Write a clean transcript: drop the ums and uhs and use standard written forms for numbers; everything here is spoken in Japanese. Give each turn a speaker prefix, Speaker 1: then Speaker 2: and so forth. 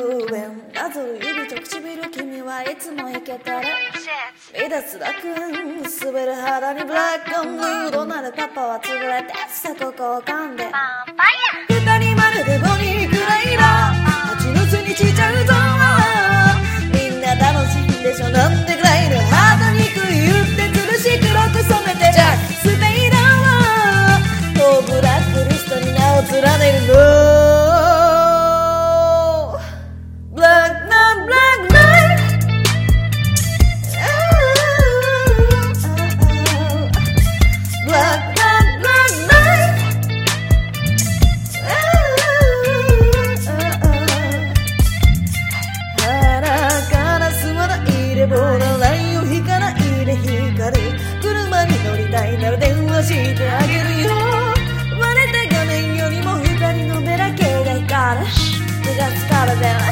Speaker 1: 弁なぞる指と唇君はいつもイケてる目立つだくん滑る肌にブラックムードなるパパは潰れてさここを噛んで二人まるでボニーくらいの蜂の巣にしちゃうぞみんな楽しいんでしょなんでくらいのハートにくい言って苦し黒く染めてジャックスペイダーはブラックリストに名を連ねるの車に乗りたいなら電話してあげるよ割れた画面よりも二人のベラ系が光る気が疲れて